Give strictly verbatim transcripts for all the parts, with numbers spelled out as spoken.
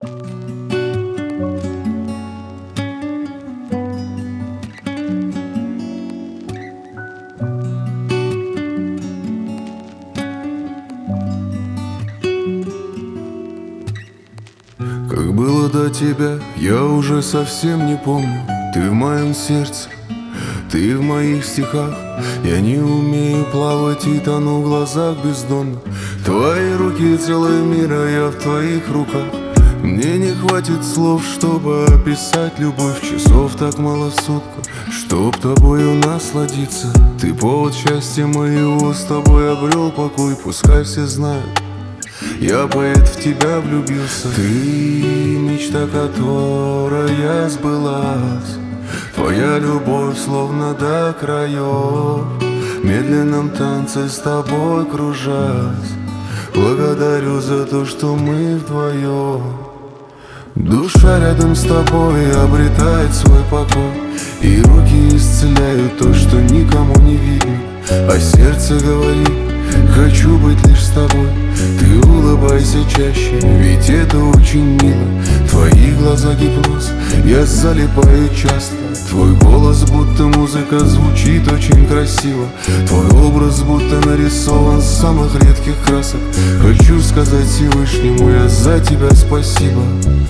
Как было до тебя, я уже совсем не помню. Ты в моем сердце, ты в моих стихах. Я не умею плавать и тону в глазах бездонно. Твои руки целый мир, а я в твоих руках. Мне не хватит слов, чтобы описать любовь. Часов так мало в сутках, чтоб тобою насладиться. Ты повод счастья моего, с тобой обрел покой. Пускай все знают, я поэт, в тебя влюбился. Ты мечта, которая сбылась. Твоя любовь словно до краев, в медленном танце с тобой кружась. Благодарю за то, что мы вдвоем. Душа рядом с тобой обретает свой покой, и руки исцеляют то, что никому не видно. А сердце говорит: хочу быть лишь с тобой. Ты улыбайся чаще, ведь это очень мило. Твои глаза гипноз, я залипаю часто. Твой голос будто музыка, звучит очень красиво. Твой образ будто нарисован с самых редких красок. Хочу сказать Всевышнему я за тебя спасибо.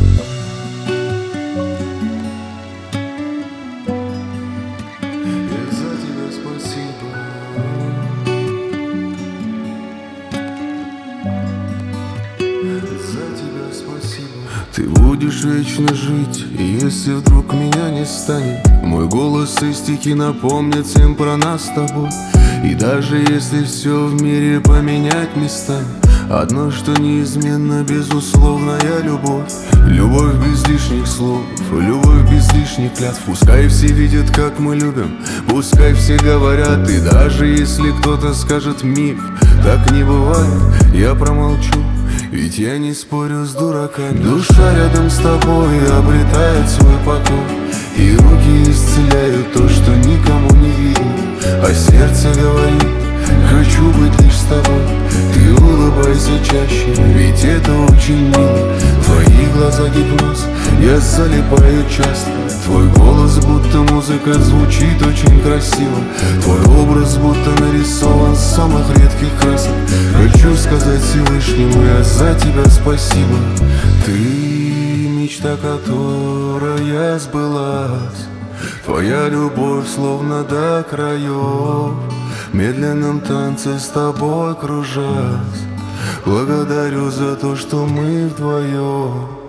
Я за тебя спасибо. За тебя спасибо. Ты будешь вечно жить, если вдруг меня не станет. Мой голос и стихи напомнят всем про нас с тобой. И даже если все в мире поменять местами, одно, что неизменно, безусловная любовь. Любовь без лишних слов, любовь без лишних клятв. Пускай все видят, как мы любим, пускай все говорят. И даже если кто-то скажет миф, так не бывает, я промолчу, ведь я не спорю с дураками. Душа рядом с тобой обретает свой покой, и руки исцеляют то, что никому не видно. А сердце говорит: хочу быть лишь с тобой. Ты улыбайся чаще, ведь это очень мило. Твои глаза гипноз, я залипаю часто. Твой голос будто музыка, звучит очень красиво. Твой образ будто нарисован с самых редких красок. Хочу сказать Всевышнему я за тебя спасибо. Ты мечта, которая сбылась. Твоя любовь словно до краев, в медленном танце с тобой кружась. Благодарю за то, что мы вдвоем.